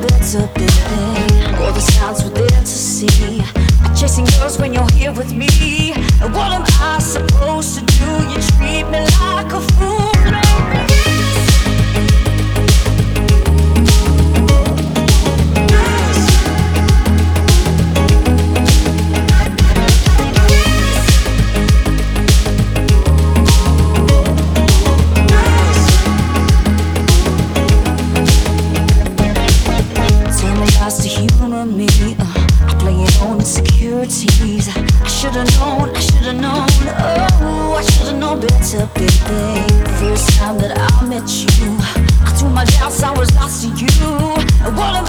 better, baby. All the signs were there to see. Chasing girls when you're here with me. And what am I supposed to do? You treat me like a fool. Oh, I should've known better, baby. First time that I met you, I threw my doubts, I was lost in you. And what am